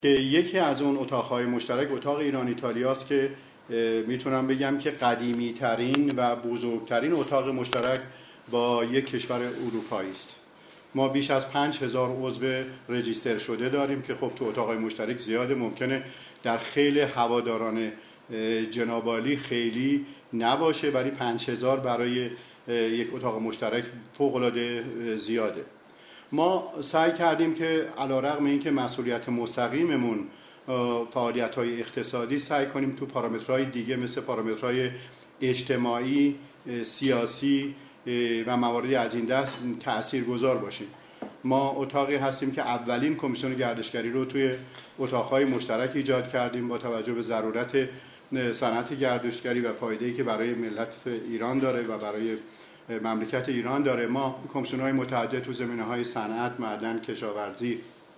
که یکی از اون اتاقهای مشترک اتاق ایران ایتالیاست که میتونم بگم که قدیمی ترین و بزرگترین اتاق مشترک با یک کشور اروپایی است. ما بیش از 5000 عضو رجیستر شده داریم که خب تو اتاقهای مشترک زیاده، ممکنه در خیلی هواداران جناب عالی خیلی نباشه، ولی 5000 برای یک اتاق مشترک فوق‌العاده زیاده. ما سعی کردیم که علیرغم اینکه مسئولیت مستقیممون فعالیت‌های اقتصادی، سعی کنیم تو پارامترهای دیگه مثل پارامترهای اجتماعی، سیاسی و مواردی از این دست تاثیرگذار باشیم. ما اتاقی هستیم که اولین کمیسیون گردشگری رو توی اتاقهای مشترک ایجاد کردیم با توجه به ضرورت صنعت گردشگری و فایده‌ای که برای ملت ایران داره و برای مملکت ایران داره. ما کمیسیون‌های متعدد تو زمینه‌های صنعت، معدن، کشاورزی،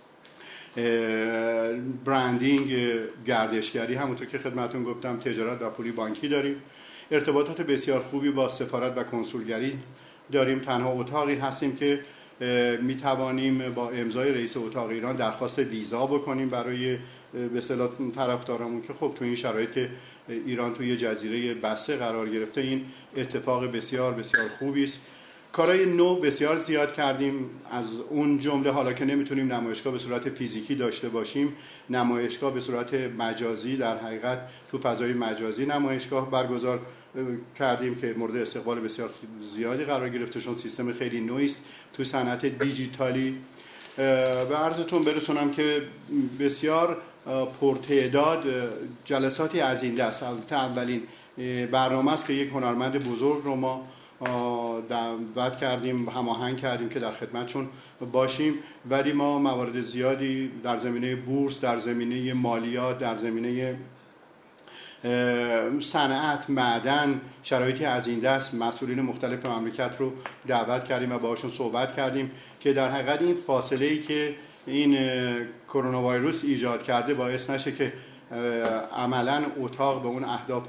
برندینگ، گردشگری، همونطور که خدمتتون گفتم تجارت و پولی بانکی داریم. ارتباطات بسیار خوبی با سفارت و کنسولگری داریم. تنها اتاقی هستیم که می توانیم با امضای رئیس اتاق ایران درخواست ویزا بکنیم برای به اصطلاح طرفدارامون که خب تو این شرایط که ایران توی جزیره بسته قرار گرفته این اتفاق بسیار بسیار خوبی است. کارهای نو بسیار زیاد کردیم، از اون جمله حالا که نمیتونیم نمایشگاه به صورت فیزیکی داشته باشیم، نمایشگاه به صورت مجازی در حقیقت تو فضای مجازی نمایشگاه برگزار کردیم که مورد استقبال بسیار زیادی قرار گرفته، چون سیستم خیلی نوعی است تو صنعت دیجیتالی. و عرضتون برسونم که بسیار پرتعداد جلساتی از این دست، اولین برنامه است که یک هنرمند بزرگ رو ما دعوت کردیم، هماهنگ کردیم که در خدمتشون باشیم، ولی ما موارد زیادی در زمینه بورس، در زمینه مالیات، در زمینه صنعت، معدن، شرایطی از این دست مسئولین مختلف مملکت رو دعوت کردیم و باهاشون صحبت کردیم که در حقیقت این فاصله‌ای که این کرونا ویروس ایجاد کرده باعث نشه که عملا اتاق به اون اهداف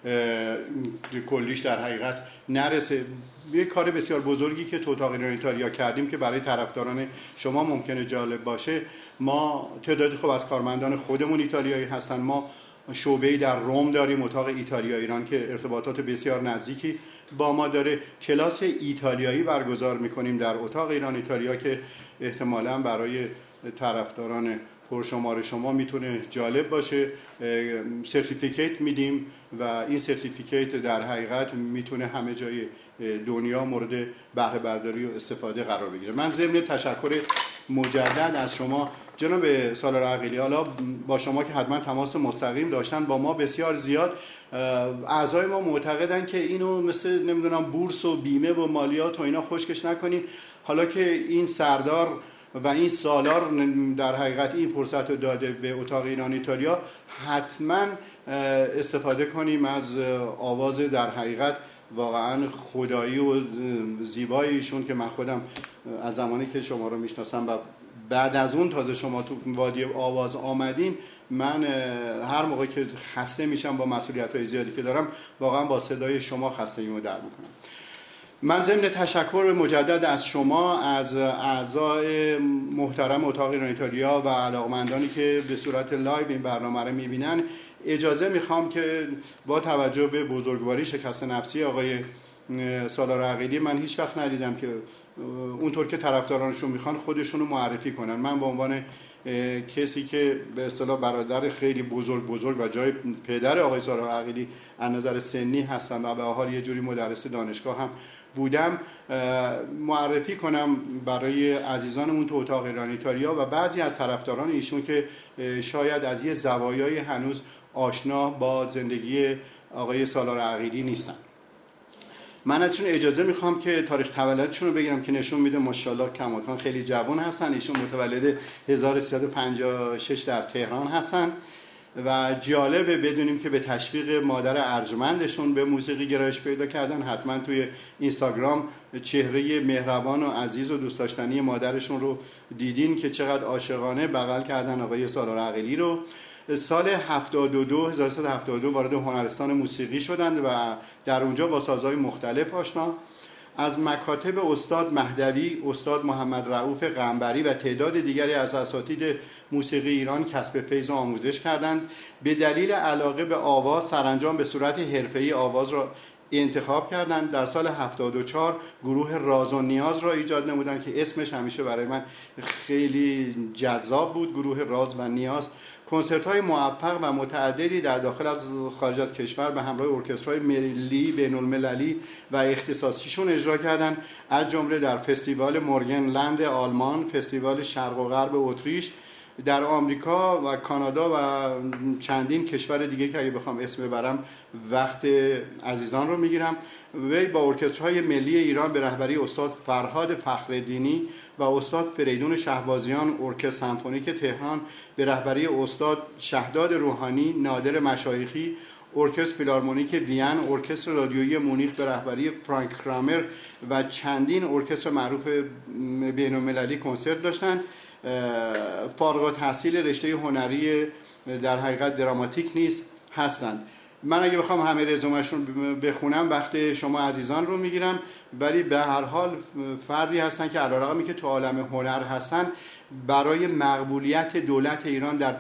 کلیش در حقیقت نرسه. یک کار بسیار بزرگی که تو اتاق ایران ایتالیا کردیم که برای طرفداران شما ممکنه جالب باشه، ما تعدادی خوب از کارمندان خودمون ایتالیایی هستن. ما شعبه‌ای در روم داریم، اتاق ایتالیا ایران که ارتباطات بسیار نزدیکی با ما داره. کلاس ایتالیایی برگزار می‌کنیم در اتاق ایران ایتالیا که احتمالاً برای طرفداران پرشمار شما میتونه جالب باشه. سرتیفیکیت میدیم و این سرتیفیکیت در حقیقت میتونه همه جای دنیا مورد بهره برداری و استفاده قرار بگیره. من ضمن تشکر مجدد از شما جناب سالار عقیلی، حالا با شما که حتما تماس مستقیم داشتن با ما بسیار زیاد، اعضای ما معتقدن که اینو مثل نمیدونم بورس و بیمه و مالیات و اینا خشکش نکنین. حالا که این سردار و این سالار در حقیقت این فرصت رو داده به اتاق ایران ایتالیا، حتما استفاده کنیم از آواز در حقیقت واقعا خدایی و زیباییشون که من خودم از زمانی که شما رو میشناسم و بعد از اون تازه شما تو وادی آواز آمدین، من هر موقع که خسته میشم با مسئولیت‌های زیادی که دارم واقعا با صدای شما خستگیمو در میکنم. من ضمن تشکر مجدد از شما، از اعضای محترم اتاق ایران ایتالیا و علاقمندانی که به صورت لایو این برنامه رو میبینن، اجازه میخوام که با توجه به بزرگواری شکست نفسی آقای سالار عقیلی، من هیچ وقت ندیدم که اونطور که طرفدارانشون میخوان خودشونو معرفی کنن. من به عنوان کسی که به اصطلاح برادر خیلی بزرگ و جای پدر آقای سالار عقیلی از نظر سنی هستم و به حال یه جوری مدرس دانشگاه هم بودم، معرفی کنم برای عزیزانمون تو اتاق ایران ایتالیا و بعضی از طرفداران ایشون که شاید از یه زوایای هنوز آشنا با زندگی آقای سالار عقیلی نیستن. من ازشون اجازه میخوام که تاریخ تولدشون رو بگم که نشون میده ماشاءالله کماکان خیلی جوان هستن. ایشون متولد 1356 در تهران هستن و جالبه بدونیم که به تشویق مادر ارجمندشون به موسیقی گرایش پیدا کردن. حتما توی اینستاگرام چهره مهربان و عزیز و دوست داشتنی مادرشون رو دیدین که چقدر عاشقانه بغل کردن آقای سالار عقیلی رو. سال 1372 وارد هنرستان موسیقی شدند و در اونجا با سازهای مختلف آشنا از مکاتب استاد مهدوی، استاد محمد رؤوف قنبری و تعداد دیگری از اساتید موسیقی ایران کسب فیض و آموزش کردند. به دلیل علاقه به آواز سرانجام به صورت حرفه‌ای آواز را انتخاب کردند. در سال 74 گروه راز و نیاز را ایجاد نمودند که اسمش همیشه برای من خیلی جذاب بود، گروه راز و نیاز. کنسرت‌های موفق و متعددی در داخل از خارج از کشور به همراه ارکسترهای ملی، بین‌المللی و اختصاصیشون اجرا کردند، از جمله در فستیوال مورگنلند آلمان، فستیوال شرق و غرب اتریش، در آمریکا و کانادا و چندین کشور دیگه که اگه بخوام اسم ببرم وقت عزیزان رو میگیرم. وی با ارکسترهای ملی ایران به رهبری استاد فرهاد فخرالدینی و استاد فریدون شهبازیان، ارکستر سمفونیک تهران به رهبری استاد شهداد روحانی، نادر مشایخی، ارکستر فیلارمونیک وین، ارکستر رادیویی مونیخ به رهبری فرانک کرامر و چندین ارکستر معروف بین‌المللی کنسرت داشتند. فارغ التحصیل رشته هنری در حقیقت دراماتیک نیز هستند. من اگه بخوام همه رزومه‌شون بخونم وقت شما عزیزان رو میگیرم، ولی به هر حال فردی هستن که علیرغمی که تو عالم هنر هستن، برای مقبولیت دولت ایران در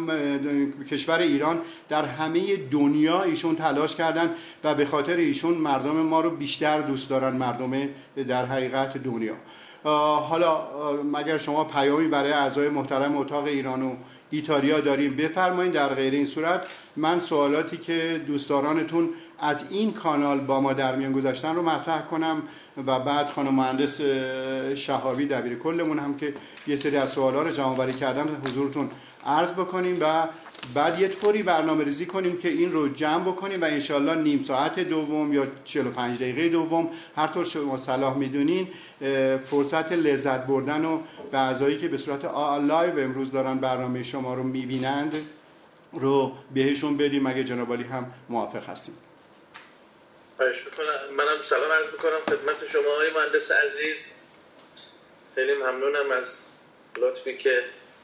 کشور ایران در همه دنیا ایشون تلاش کردن و به خاطر ایشون مردم ما رو بیشتر دوست دارن، مردم در حقیقت دنیا. حالا مگر شما پیامی برای اعضای محترم اتاق ایران و ایتالیا داریم بفرمایید، در غیر این صورت من سوالاتی که دوستدارانتون از این کانال با ما در میان گذاشتن رو مطرح کنم و بعد خانم مهندس شهابی دبیر کلمون هم که یه سری از سوالا رو جمع‌آوری کردن حضورتون عرض بکنیم و بعد یه طوری برنامه‌ریزی کنیم که این رو جمع بکنیم و انشالله نیم ساعت دوم یا 45 دقیقه دوم هر طور شما صلاح میدونین فرصت لذت بردن و به اعضایی که به صورت لایو امروز دارن برنامه شما رو میبینند رو بهشون بدیم اگه جناب عالی هم موافق هستیم. خواهش میکنم. منم سلام عرض میکنم خدمت شما آقای مهندس عزیز. خیلی ممنونم از لطفی که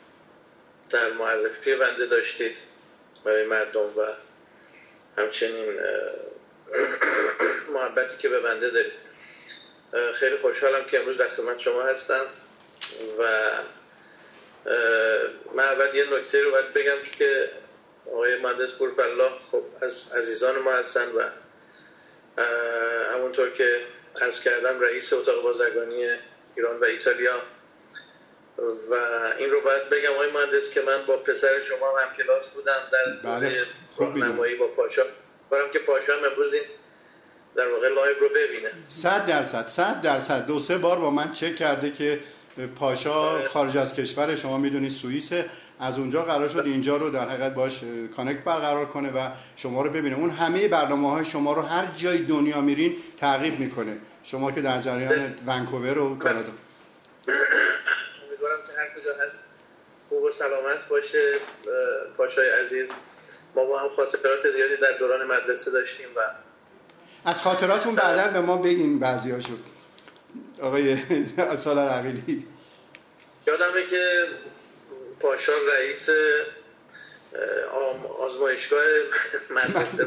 در معرفی بنده داشتید برای مردم و همچنین محبتی که به بنده دارید. خیلی خوشحالم که امروز در خدمت شما هستم و من اول یه نکته رو باید بگم که آقای مهندس پورفالله خب از عزیزان ما هستن و همونطور که عرض کردم رئیس اتاق بازرگانی ایران و ایتالیا و این رو باید بگم آقای مهندس که من با پسر شما هم کلاس بودم در راهنمایی با پاشا، برام که پاشا هم امروز این در واقع لایو رو ببینه. 100% 2-3 بار با من چک کرده که پاشا خارج از کشور، شما میدونید سوئیسه، از اونجا قرار شد اینجا رو در حقیقت باش کانکت برقرار کنه و شما رو ببینه. اون همه برنامه‌های شما رو هر جای دنیا میرین تعقیب میکنه، شما که در جریان ونکوور و کانادا. امیدوارم که هر کجا هست خوب و سلامت باشه. پاشای عزیز، ما با هم خاطرات زیادی در دوران مدرسه داشتیم و از خاطراتون بعداً به ما بگین بعضیاشو. آقای سالار عقیلی، یادمه که پاشا رئیس آزمایشگاه مدرسه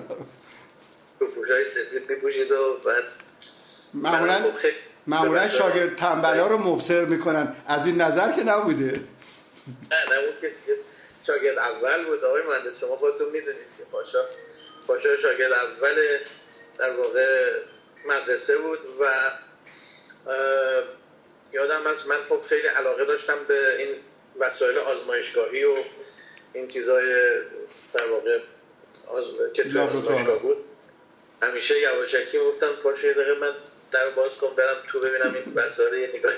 پوشای سفید میپوشید و بعد معمولا شاگرد تنبلا رو مبصر میکنن، از این نظر که نبوده. نه اون که شاگرد اول بود آقای مهندس، شما خودتون میدونید که پاشا شاگرد اول در واقع مدرسه بود و یادم از من خب خیلی علاقه داشتم به این وسایل آزمایشگاهی و این چیزای در واقع که تو آزمایشگاه بود. همیشه یواشکی میگفتم پاشا یه دقیقه من در باز کن برم تو ببینم این وسایل یه نگاهی.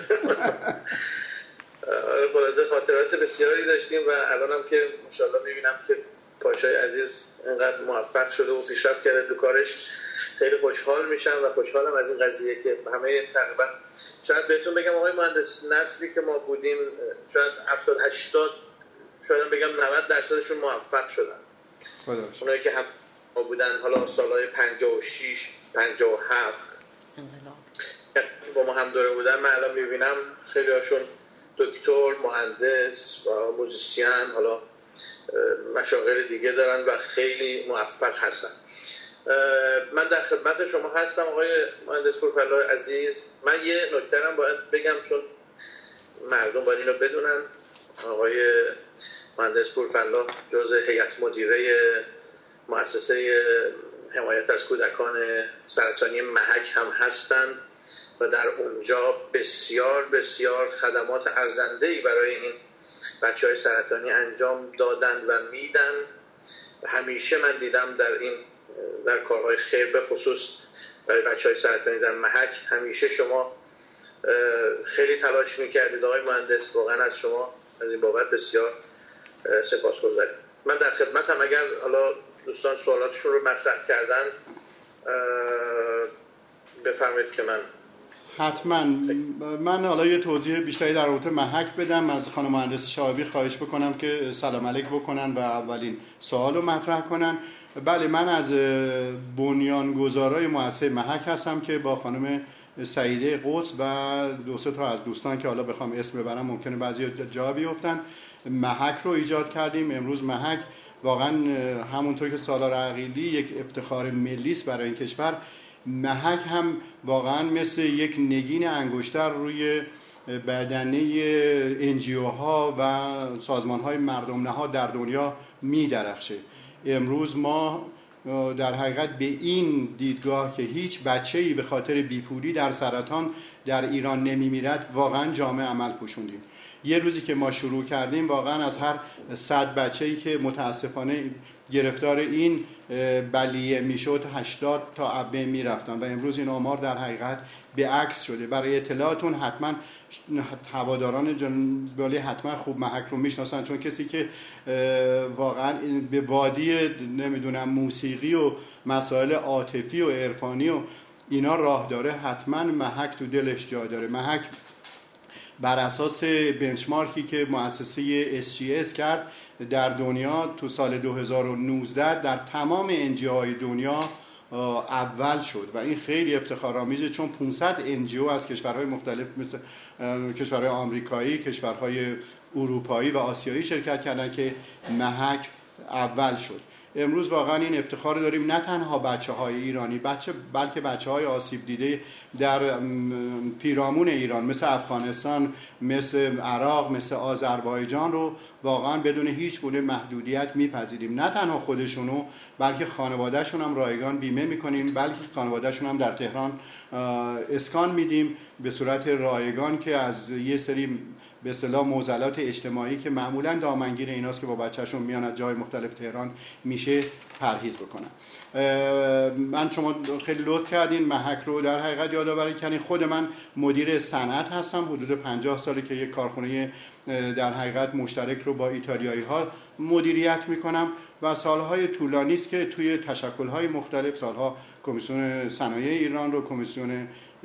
خلاصه خاطرات بسیاری داشتیم و الانم که انشالله میبینم که پاشای عزیز اینقدر موفق شده و پیشرفت کرده تو کارش، خیلی خوشحال میشم و خوشحالم از این قضیه که همه تقریبا شاید بهتون بگم آقای مهندس نسلی که ما بودیم شاید 70-80 شاید بگم 90% موفق شدن. اونایی که هم ما بودن حالا سالهای 56 57 با ما هم دوره بودن، من الان میبینم خیلی هاشون دکتر، مهندس و موزیسین، حالا مشاغل دیگه دارن و خیلی موفق هستن. من در خدمت شما هستم آقای مهندس پورفلا عزیز. من یه نکته هم باید بگم چون مردم باید اینو بدونن. آقای مهندس پورفلا جزء هیئت مدیره مؤسسه حمایت از کودکان سرطانی محک هم هستند و در اونجا بسیار بسیار خدمات ارزنده‌ای برای این بچه‌های سرطانی انجام دادند و میدن. همیشه من دیدم در کارهای خیر به خصوص برای بچه‌های سرطانی در محک همیشه شما خیلی تلاش میکردید آقای مهندس. واقعا از شما از این بابت بسیار سپاسگزارم. من در خدمتم. اگر حالا دوستان سوالاتشون رو مطرح کردن بفرمایید که حتما. من حالا یه توضیح بیشتری در رابطه محک بدم. از خانم مهندس شعابی خواهش بکنم که سلام علیک بکنن و اولین سوال رو مطرح کنن. بله، من از بنیانگذارای مؤسسه محک هستم که با خانم سعیده قدس و دو سه تا از دوستان که حالا بخوام اسم ببرم ممکنه بعضی جا بیفتن محک رو ایجاد کردیم. امروز محک واقعا همونطور که سالار عقیلی یک افتخار ملی است برای این کشور، محک هم واقعا مثل یک نگین انگشتر روی بدنه NGO ها و سازمان های مردم نهاد در دنیا می درخشه. امروز ما در حقیقت به این دیدگاه که هیچ بچه‌ای به خاطر بیپولی در سرطان در ایران نمیمیرد واقعا جامع عمل پوشوندیم. یه روزی که ما شروع کردیم واقعا از هر 100 بچه‌ای که متاسفانه گرفتار این بلیه میشد 80 تا ابه میرفتن و امروز این آمار در حقیقت به عکس شده. برای اطلاعتون حتما هواداران جنبالی حتما خوب محک رو میشناسن، چون کسی که واقعا به وادی نمیدونم موسیقی و مسائل عاطفی و عرفانی و اینا راه داره حتما محک تو دلش جا داره. محک بر اساس بنچمارکی که مؤسسه SGS کرد در دنیا تو سال 2019 در تمام NGO دنیا اول شد و این خیلی افتخارآمیزه، چون 500 NGO از کشورهای مختلف مثل کشورهای آمریکایی، کشورهای اروپایی و آسیایی شرکت کردن که محک اول شد. امروز واقعا این افتخار داریم، نه تنها بچه‌های ایرانی بلکه بچه‌های آسیب دیده در پیرامون ایران مثل افغانستان، مثل عراق، مثل آذربایجان رو واقعا بدون هیچ گونه محدودیت میپذیریم. نه تنها خودشونو بلکه خانواده‌شون هم رایگان بیمه میکنیم، بلکه خانواده‌شون هم در تهران اسکان میدیم به صورت رایگان که از یه سری به اصطلاح معضلات اجتماعی که معمولا دامنگیر ایناست که با بچه‌شون میان از جای مختلف تهران میشه پرهیز بکنن. من شما خیلی لطف کردین محک رو در حقیقت یادآوری کردین. خود من مدیر صنعت هستم، حدود 50 ساله که یک کارخونه در حقیقت مشترک رو با ایتالیایی ها مدیریت میکنم و سالهای طولانی است که توی تشکل‌های مختلف، سالها کمیسیون صنایع ایران رو، کمیسیون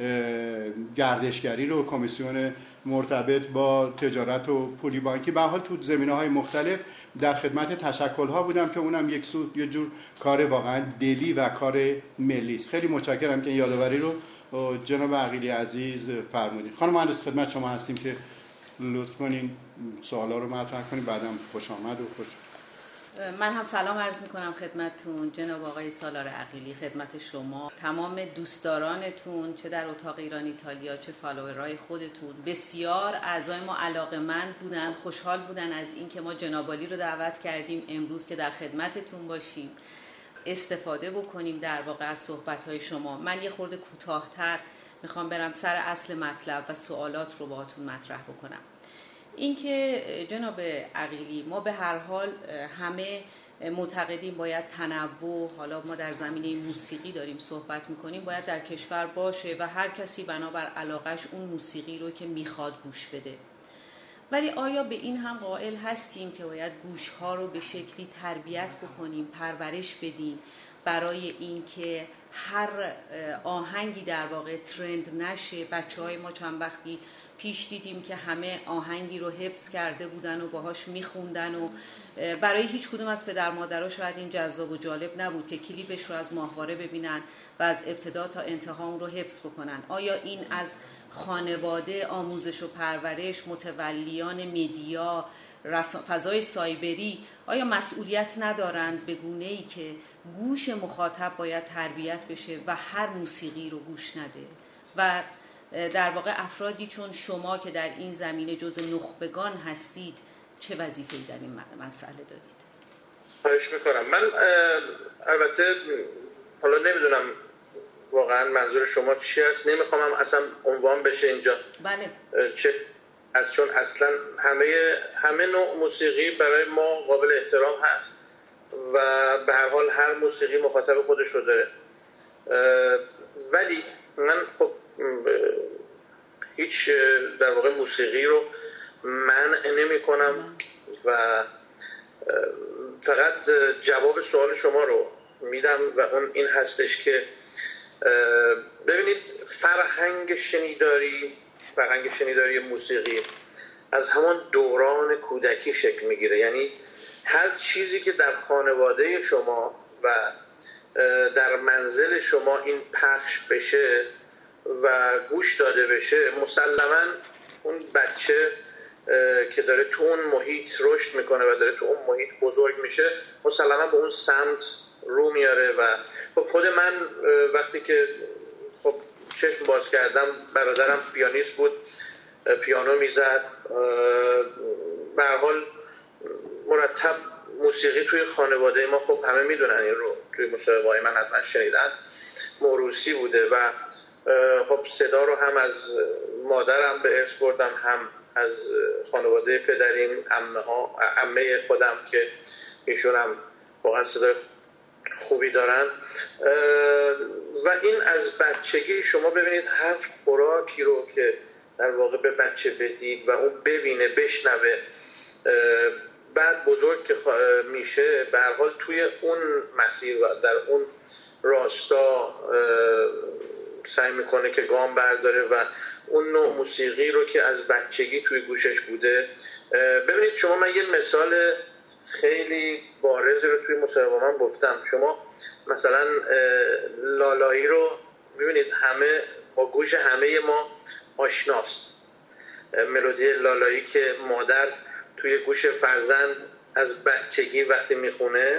گردشگری رو، کمیسیون مرتبط با تجارت و پولی بانکی، به هر حال تو زمینه‌های مختلف در خدمت تشکل‌ها بودم که اونم یه جور کار واقعا دلی و کار ملی است. خیلی متشکرم که این یادآوری رو جناب عقیلی عزیز فرمودید. خانم مهندس خدمت شما هستیم که لطف کنین سوالا رو مطرح کنین. بعدم خوش آمد و خوش. من هم سلام عرض میکنم خدمتتون جناب آقای سالار عقیلی، خدمت شما تمام دوستدارانتون، چه در اتاق ایران ایتالیا چه فالوورای خودتون. بسیار اعضای ما علاقه‌مند بودن، خوشحال بودن از اینکه ما جناب عالی رو دعوت کردیم امروز که در خدمتتون باشیم، استفاده بکنیم در واقع از صحبت‌های شما. من یه خورده کوتاه‌تر میخوام برم سر اصل مطلب و سوالات رو باهاتون مطرح بکنم. اینکه جناب عقیلی ما به هر حال همه معتقدیم باید تنوع، حالا ما در زمینه موسیقی داریم صحبت میکنیم، باید در کشور باشه و هر کسی بنابر علاقش اون موسیقی رو که میخواد گوش بده. ولی آیا به این هم قائل هستیم که باید گوشها رو به شکلی تربیت بکنیم، پرورش بدیم برای اینکه هر آهنگی در واقع ترند نشه؟ بچه‌های ما چند وقتی پیش دیدیم که همه آهنگی رو حفظ کرده بودن و باهاش میخوندن و برای هیچ کدوم از پدر مادرها شاید این جذاب و جالب نبود که کلیپش رو از ماهواره ببینن و از ابتدا تا انتها اون رو حفظ بکنن. آیا این از خانواده، آموزش و پرورش، متولیان مدیا فضای سایبری آیا مسئولیت ندارند به گونه‌ای که گوش مخاطب باید تربیت بشه و هر موسیقی رو گوش نده و در واقع افرادی چون شما که در این زمینه جزء نخبگان هستید چه وظیفه‌ای در این مسئله دارید؟ خواهش میکنم. من البته حالا نمیدونم واقعا منظور شما چی است، نمیخوام اصلا عنوان بشه اینجا. بله. چون اصلا همه نوع موسیقی برای ما قابل احترام هست و به هر حال هر موسیقی مخاطب خودش رو داره، ولی من خب هیچ در واقع موسیقی رو منع نمی کنم و فقط جواب سوال شما رو میدم و اون این هستش که ببینید فرهنگ شنیداری موسیقی از همان دوران کودکی شکل میگیره. یعنی هر چیزی که در خانواده شما و در منزل شما این پخش بشه و گوش داده بشه، مسلماً اون بچه که داره تو اون محیط رشد میکنه و داره تو اون محیط بزرگ میشه مسلماً به اون سمت رو میاره. و خب خود من وقتی که خب چشم باز کردم، برادرم پیانیست بود، پیانو میزد، به هر حال مرتب موسیقی توی خانواده ما، خب همه میدونن این رو، توی مصاحبه‌های من حتما شنیدن، موروثی بوده و خب صدا رو هم از مادرم به ارث بردم، هم از خانواده پدریم، عمه خودم که ایشون هم واقعا صدای خوبی دارن. و این از بچگی شما ببینید هر خوراکی رو که در واقع به بچه بدید و اون ببینه بشنوه، بعد بزرگ که میشه به هر حال توی اون مسیر و در اون راستا سعی میکنه که گام برداره و اون نوع موسیقی رو که از بچگی توی گوشش بوده. ببینید شما، من یه مثال خیلی بارزی رو توی مصاحبه من گفتم. شما مثلا لالایی رو ببینید، همه با گوش همه ما آشناست. ملودی لالایی که مادر توی گوش فرزند از بچگی وقتی میخونه،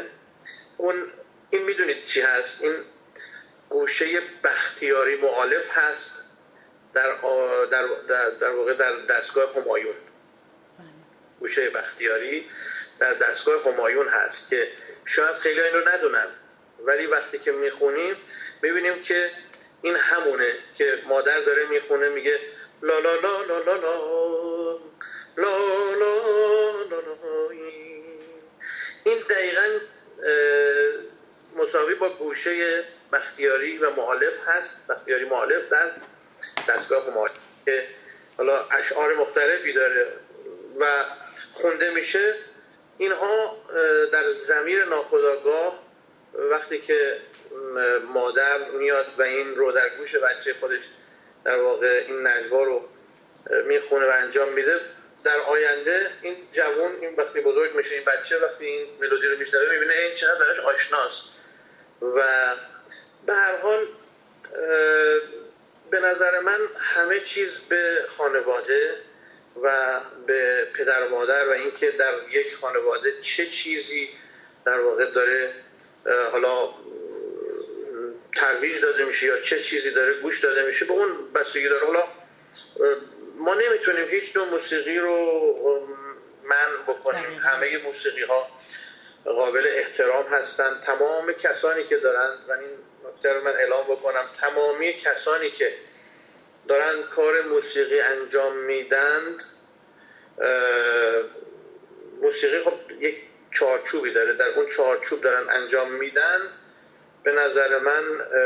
این میدونید چی هست؟ این گوشه بختیاری مؤلف هست در واقع در دستگاه همایون. گوشه بختیاری در دستگاه همایون هست که شاید خیلی این رو ندونن، ولی وقتی که میخونیم میبینیم که این همونه که مادر داره میخونه، میگه لا لا لا لا لا لا لا لا لا لا. این دقیقاً مساوی با گوشه بختیاری و مؤلف هست. بختیاری مؤلف در دستگاه همایون که حالا اشعار مختلفی داره و خونده میشه. اینها در ضمیر ناخودآگاه وقتی که مادر میاد و این رو در گوش بچه خودش در واقع این نجوا رو میخونه و انجام میده، در آینده این جوان، این وقتی بزرگ میشه، این بچه وقتی این ملودی رو میشنوه میبینه این چقدر براش آشناست. و به هر حال به نظر من همه چیز به خانواده و به پدر و مادر و اینکه در یک خانواده چه چیزی در واقع داره حالا ترویج داده میشه یا چه چیزی داره گوش داده میشه، به اون بستگی داره. حالا ما نمیتونیم هیچ نوع موسیقی رو منع بکنیم. همه موسیقی ها قابل احترام هستند. تمام کسانی که دارن، و این نکته رو من اعلام بکنم، تمامی کسانی که دارن کار موسیقی انجام میدند، موسیقی خب یک چارچوبی داره، در اون چارچوب دارن انجام میدن. به نظر من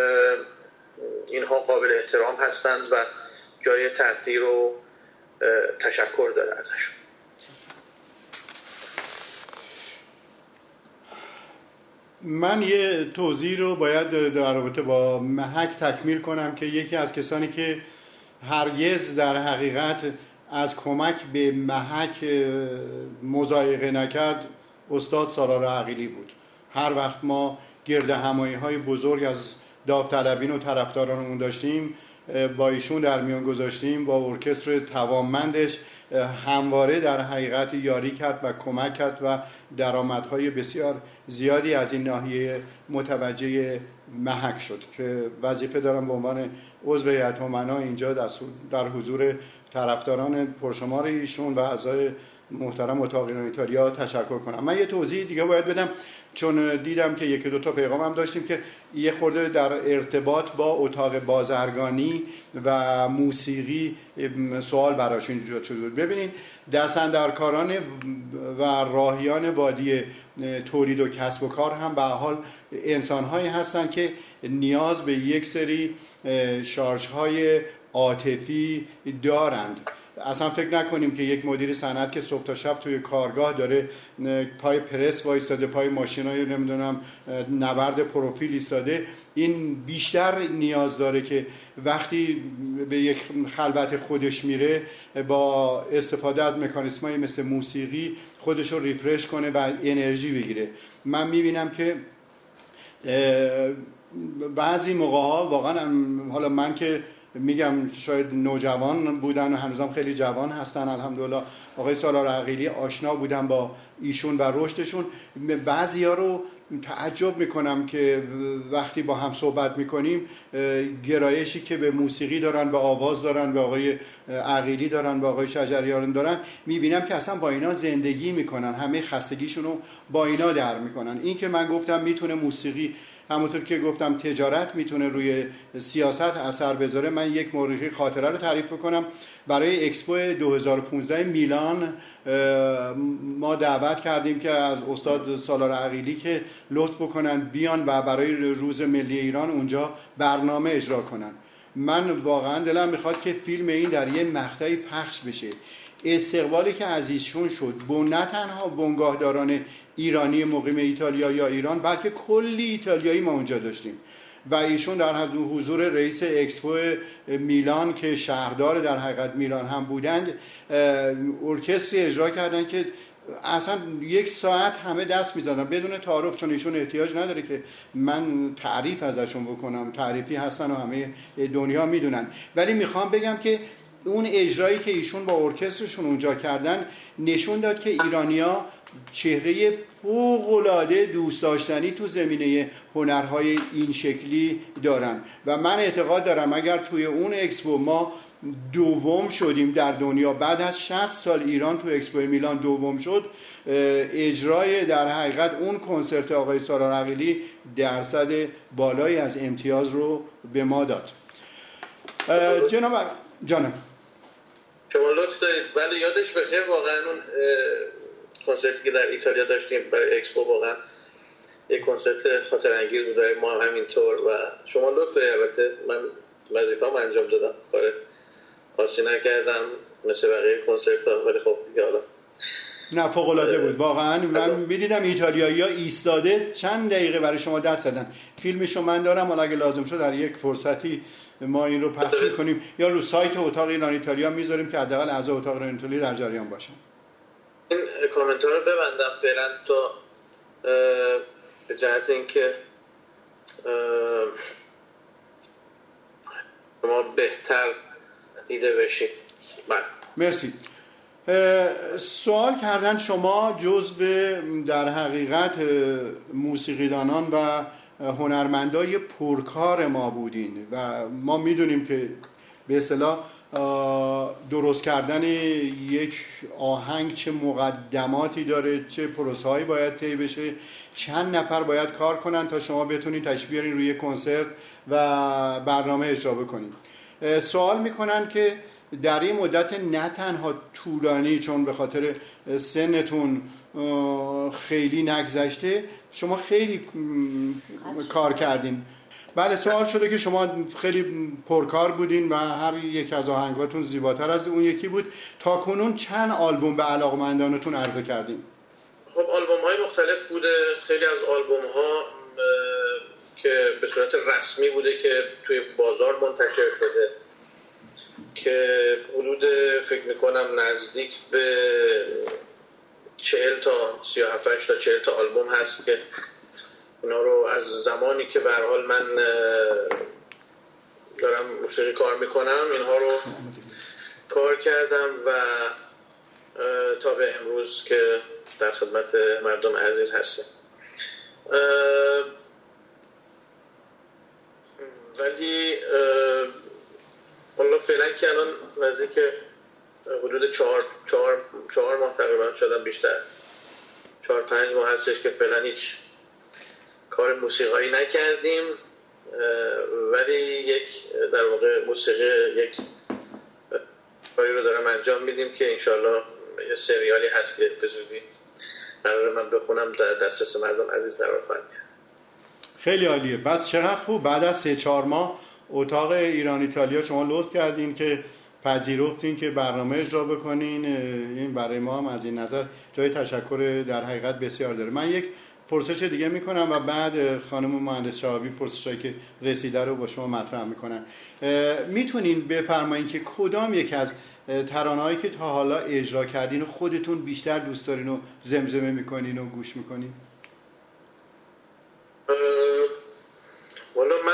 اینها قابل احترام هستند و جای تقدیر و تشکر داره ازشون. من یه توضیح رو باید در رابطه با محک تکمیل کنم که یکی از کسانی که هرگز در حقیقت از کمک به محک مضایقه نکرد استاد سالار عقیلی بود. هر وقت ما گرد همایی‌های بزرگ از داوطلبین و طرفدارانمون داشتیم، با ایشون در میان گذاشتیم، با ارکستر توانمندش همواره در حقیقت یاری کرد و کمک کرد و درآمدهای بسیار زیادی از این ناحیه متوجه محک شد که وظیفه دارم به عنوان عضو هیئت امنا اینجا در حضور طرفداران پرشمار ایشون و اعضای محترم اتاق ایران ایتالیا تشکر کنم. من یه توضیح دیگه باید بدم، چون دیدم که یکی دو تا پیغام هم داشتیم که یه خورده در ارتباط با اتاق بازرگانی و موسیقی سوال براشون ایجاد شده بود. ببینید دستاندرکاران و راهیان وادی تولید و کسب و کار هم به حال انسان‌هایی هستن که نیاز به یک سری شارژهای عاطفی دارند. اصلا فکر نکنیم که یک مدیر صنعت که صبح تا شب توی کارگاه داره پای پرس وایستاده، پای ماشینای نمیدونم نبرد پروفیل ایستاده، این بیشتر نیاز داره که وقتی به یک خلوت خودش میره با استفاده از مکانیزمایی مثل موسیقی خودش رو ریفرش کنه و انرژی بگیره. من میبینم که بعضی موقع‌ها واقعا، حالا من که میگم شاید نوجوان بودن و هنوزم خیلی جوان هستن الحمدلله، آقای سالار عقیلی آشنا بودم با ایشون و رشدشون، بعضیا رو تعجب میکنم که وقتی با هم صحبت میکنیم گرایشی که به موسیقی دارن، به آواز دارن، به آقای عقیلی دارن، به آقای شجریان دارن، میبینم که اصلا با اینا زندگی میکنن، همه خستگیشون رو با اینا در میکنن. این که من گفتم میتونه موسیقی، همونطور که گفتم تجارت میتونه روی سیاست اثر بذاره، من یک موردی خاطره رو تعریف کنم. برای اکسپو 2015 میلان ما دعوت کردیم که از استاد سالار عقیلی که لطف بکنن بیان و برای روز ملی ایران اونجا برنامه اجرا کنن. من واقعا دلم میخواد که فیلم این در یه مقطعی پخش بشه. استقبالی که از ایشون شد نه تنها بنگاهداران ایرانی مقیم ایتالیا یا ایران، بلکه کلی ایتالیایی ما اونجا داشتیم و ایشون در حضور رئیس اکسپو میلان که شهردار در حقیقت میلان هم بودند، ارکستری اجرا کردن که اصلا 1 ساعت همه دست می‌زدن بدون تعارف، چون ایشون احتیاج نداره که من تعریف ازشون بکنم، تعریفی هستن و همه دنیا میدونن. ولی میخوام بگم که اون اجرایی که ایشون با ارکسترشون اونجا کردن نشون داد که ایرانی‌ها چهره فوق‌العاده دوست داشتنی تو زمینه هنرهای این شکلی دارن و من اعتقاد دارم اگر توی اون اکسپو ما دوم شدیم در دنیا، بعد از 60 سال ایران تو اکسپو میلان دوم شد، اجرای در حقیقت اون کنسرت آقای سالار عقیلی درصد بالایی از امتیاز رو به ما داد. جانم شما لطف دارید. ولی یادش بخیر واقعا اون کنسرتی که در ایتالیا داشتیم برای اکسپو واقعا یک کنسرت خاطر انگیز بود، ما هم همینطور و شما لطف دارید. البته من وظیفه‌ام انجام دادم، کار خاصی نکردم مثل بقیه کنسرت‌ها، ولی خب دیگه حالا نه فوق‌العاده بود واقعا. من می‌دیدم ایتالیایی‌ها ایستاده چند دقیقه برای شما دست زدن. فیلمشو من دارم، حالا اگه لازم شد در یک فرصتی ما این رو پخش کنیم یا رو سایت اتاق ایران ایتالیا میذاریم که حداقل اعضای اتاق ایران ایتالیا در جریان باشن. این کامنت‌ها رو ببندم فعلا تا به جهت اینکه ما بهتر دیده بشیم. مرسی. سوال کردن شما جزو در حقیقت موسیقیدانان و هنرمندای پرکار ما بودین و ما میدونیم که به اصطلاح درست کردن یک آهنگ چه مقدماتی داره، چه پروسه‌هایی باید طی بشه، چند نفر باید کار کنن تا شما بتونید تشریح بیارین روی کنسرت و برنامه اجرا بکنید. سوال میکنن که در این مدت نه تنها طولانی، چون به خاطر سنتون خیلی نگذشته، شما خیلی کار کردین. بله سوال شده که شما خیلی پرکار بودین و هر یک از آهنگاتون زیباتر از اون یکی بود. تا کنون چند آلبوم به علاقمندانتون عرضه کردین؟ خب آلبوم های مختلف بوده. خیلی از آلبوم ها که به صورت رسمی بوده که توی بازار منتشر شده که حدود فکر میکنم نزدیک به 40 تا 37 تا 40 تا آلبوم هست که اونا رو از زمانی که به هر حال من دارم موسیقی کار میکنم اینها رو کار کردم و تا به امروز که در خدمت مردم عزیز هستیم. ولی والله فعلا که الان نزدیک حدود 4 ماه تقریبا شدن، بیشتر 4-5 ماه هستش که فعلا هیچ کار موسیقایی نکردیم، ولی یک در واقع موسیقی یک کاری رو دارم انجام میدیم که انشالله یه سریالی هست که به زودی قراره من بخونم در دسترس مردم عزیز قرار خواهد گرفت. خیلی عالیه. بس چقدر خوب بعد از 3-4 ماه اتاق ایران ایتالیا شما لطف کردین که پذیرفتین که برنامه اجرا بکنین. این برای ما هم از این نظر جای تشکر در حقیقت بسیار داره. من یک پرسش دیگه میکنم و بعد خانم مهندس شهابی پرسشایی که رسیده رو با شما مطرح میکنن. میتونین بفرمایین که کدام یک از ترانه‌هایی که تا حالا اجرا کردین و خودتون بیشتر دوست دارین و زمزمه میکنین و گوش میکنین؟ والا من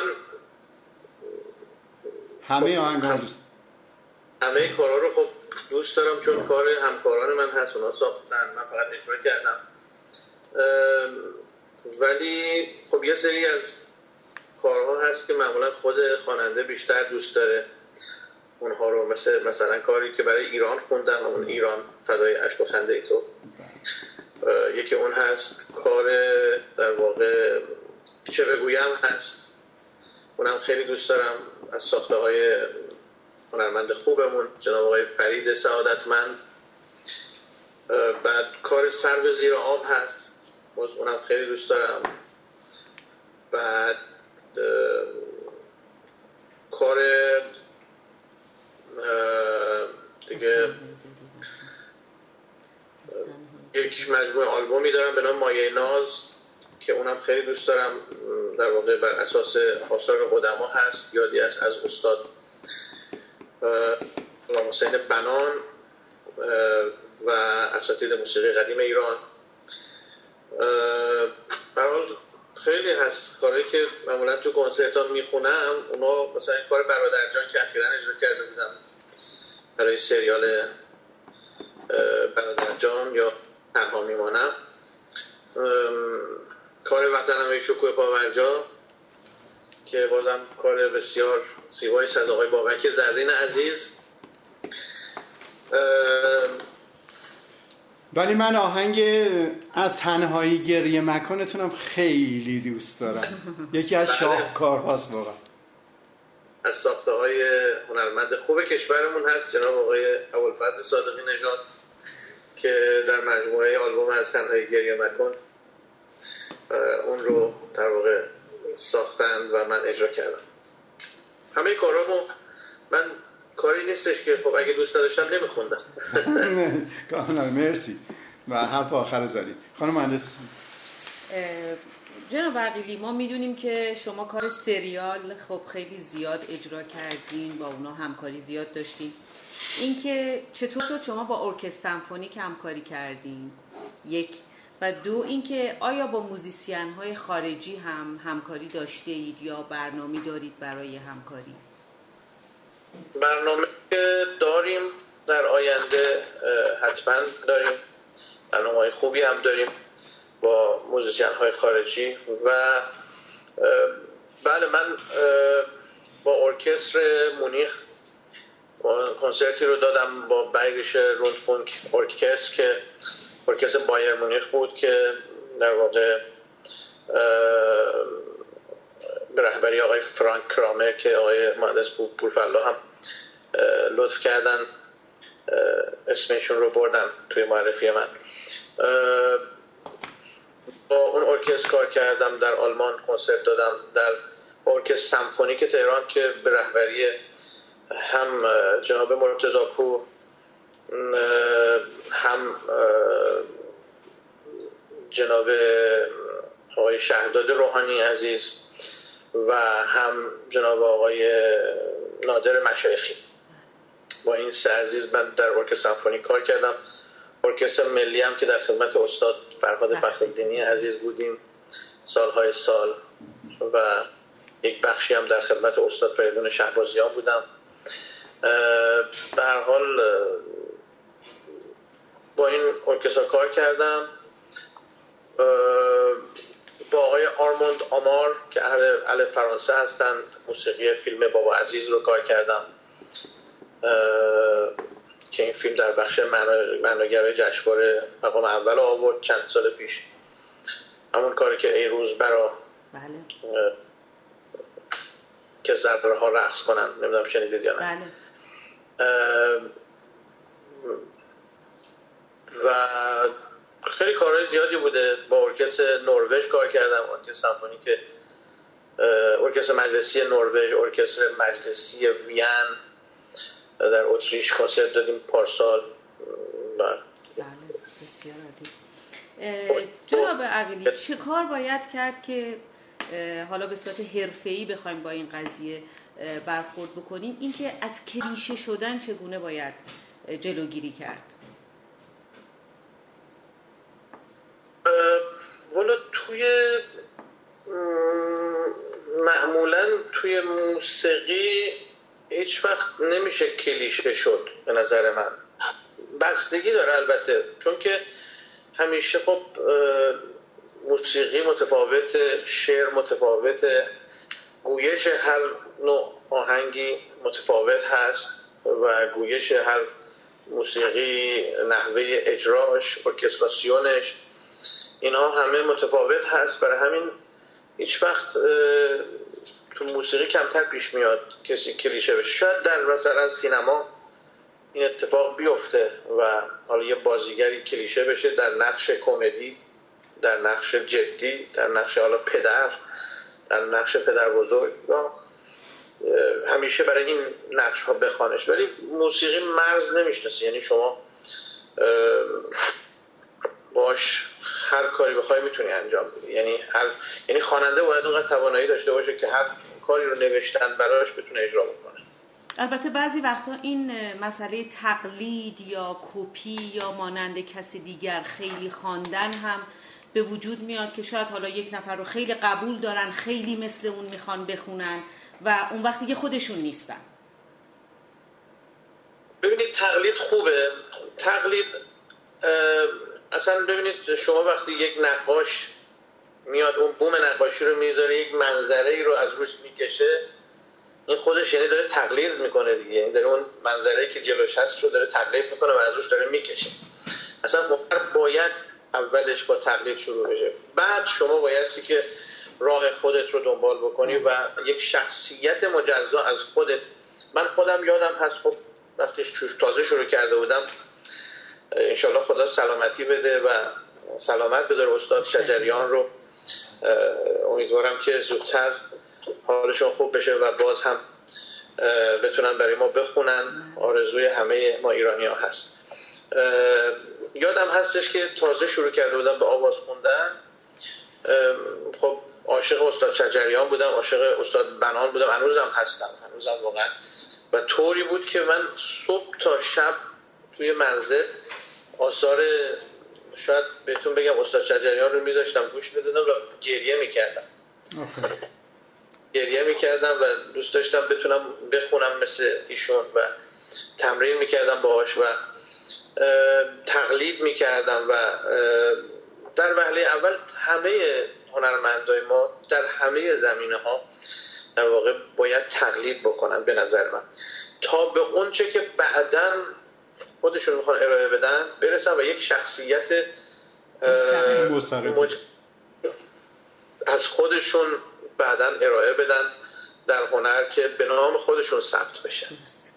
همه آهنگ‌ها دوست، همه کارا رو خب دوست دارم، چون کار همکاران من هست، اونا ساختن، من فقط اجرا کردم. ولی خب یه سری از کارها هست که معمولا خود خواننده بیشتر دوست داره اونها رو، مثلا کاری که برای ایران خوندم، اون ایران فدای اشک و خنده ای تو، یکی اون هست. کار در واقع چه بگویم هست، اونم خیلی دوست دارم، از ساخته های هنرمند خوبمون جناب آقای فرید سعادتمند. بعد کار سرو زیر آب هست، اونم خیلی دوست دارم. بعد کار دیگه یک مجموعه آلبومی دارم به نام مایه ناز که اونم خیلی دوست دارم، در واقع بر اساس آثار قدما هست، یادی است از استاد غلام حسین بنان و اساتید موسیقی قدیم ایران. برحال خیلی هست کارهایی که معمولا تو کنسرت ها میخونم، اونا مثلا کار برادرجان که اخیراً اجرا کرده بودم برای سریال برادرجان یا تنها میمانم، کار وطنم شکوه پاورجا که بازم کار بسیار زیبایی از آقای بابک زرین عزیز. ولی من آهنگ از تنهایی گریه مکانتونم خیلی دوست دارم. یکی از شاهکارهاست واقعا. از ساخته های هنرمند خوب کشورمون هست جناب آقای ابوالفضل صادقی نژاد که در مجموعه آلبوم از تنهایی گریه مکان اون رو در واقع ساختن و من اجرا کردم. همه کارامو من کاری نیستش که خب اگه دوست نداشتم نمیخوندم. کاملا مرسی و حرف آخر زدید. خانم مهندس. جناب عقیلی، ما میدونیم که شما کار سریال خب خیلی زیاد اجرا کردین، با اونا همکاری زیاد داشتین. اینکه چطور شد شما با ارکستر سمفونیک همکاری کردین؟ یک و دو اینکه آیا با موزیسین های خارجی هم همکاری داشته اید یا برنامه دارید برای همکاری؟ برنامه داریم در آینده، حتما داریم، برنامه‌های خوبی هم داریم با موزیسین های خارجی. و بله من با ارکستر مونیخ کنسرتی رو دادم با بایریش روندفونک ارکستر که ارکستر بایر مونیخ بود که در واقع به رهبری آقای فرانک کرامر که آقای مهندس پورفلا هم لطف کردن اسمشون رو بردن توی معرفی من. با اون ارکستر کار کردم، در آلمان کنسرت دادم، در ارکستر سمفونیک تهران که به رهبری هم جناب مرتضی پور هم جناب آقای شهرداد روحانی عزیز و هم جناب آقای نادر مشایخی، با این سه عزیز من در ارکستر سمفونیک کار کردم. ارکستر ملی هم که در خدمت استاد فرهاد فخرالدینی عزیز بودیم سالهای سال و یک بخشی هم در خدمت استاد فریدون شهبازیان بودم. به هر حال با این ارکسترا کار کردم. با آقای آرموند آمار که اهل فرانسه هستن موسیقی فیلم بابا عزیز رو کار کردم که این فیلم در بخش معناگرای جشنواره مقام اول آورد چند سال پیش. همون کاری که ای روز برا که ذره ها رقص کنن، نمیدونم شنیدید یا نه. و خیلی کارهای زیادی بوده. با ارکستر نروژ کار کردم، ارکستر سمفونیک، ارکستر مجلسی نروژ، ارکستر مجلسی وین در اتریش کنسرت دادیم پارسال. بله بسیار عالی. جناب عقیلی چه کار باید کرد که حالا به صورت حرفه‌ای بخوایم با این قضیه برخورد بکنیم، اینکه از کلیشه شدن چگونه باید جلوگیری کرد؟ والا معمولا توی موسیقی هیچ وقت نمیشه کلیشه شد به نظر من. بستگی داره البته، چون که همیشه خب موسیقی متفاوته، شعر متفاوته، گویش هر نوع آهنگی متفاوت هست و گویش هر موسیقی، نحوه اجراش، ارکستراسیونش، اینا همه متفاوت هست. برای همین هیچ وقت تو موسیقی کمتر پیش میاد کسی کلیشه بشه. شاید در مثلا سینما این اتفاق بیفته و حالا یه بازیگری کلیشه بشه در نقش کمدی، در نقش جدی، در نقش حالا پدر، در نقش پدر بزرگ، همیشه برای این نقش ها بخوانش. ولی موسیقی مرز نمیشناسه، یعنی شما باش هر کاری بخوای میتونی انجام بدی. یعنی خواننده باید اونقدر توانایی داشته باشه که هر کاری رو نوشتن براش بتونه اجرا بکنه. البته بعضی وقتا این مسئله تقلید یا کپی یا مانند کسی دیگر خیلی خواندن هم به وجود میاد که شاید حالا یک نفر رو خیلی قبول دارن، خیلی مثل اون میخوان بخونن و اون وقتی که خودشون نیستن. ببینید تقلید خوبه. تقلید اصلا ببینید شما وقتی یک نقاش میاد اون بوم نقاشی رو میذاره، یک منظره رو از روش میکشه، این خودش یعنی داره تقلید میکنه دیگه. یعنی داره اون منظره که جلوش هست رو داره تقلید میکنه و از روش داره میکشه. اصلا باید اولش با تقلید شروع بشه، بعد شما بایستی که راه خودت رو دنبال بکنی و یک شخصیت مجزا از خودت. من خودم یادم هست خب وقتی تازه شروع کرده بودم، انشالله خدا سلامتی بده و سلامت بداره استاد شجریان رو، امیدوارم که زودتر حالشون خوب بشه و باز هم بتونن برای ما بخونن. آرزوی همه ما ایرانی ها هست. یادم هستش که تازه شروع کرده بودم به آواز خوندن، خب عاشق استاد شجریان بودم، عاشق استاد بنان بودم، هنوزم هستم واقعا. و طوری بود که من صبح تا شب توی منزل آثار شاید بهتون بگم استاد شجریان رو میذاشتم گوش میدادم و گریه میکردم و دوست داشتم بتونم بخونم مثل ایشون و تمرین میکردم باهاش و تقلید میکردم. و در وهله اول همه هنرمندای ما در همه زمینه ها در واقع باید تقلید بکنن به نظر من، تا به اون چه که بعداً خودشون میخوان ارائه بدن برسن و یک شخصیت مستقل از خودشون بعداً ارائه بدن در هنر که به نام خودشون ثبت بشه.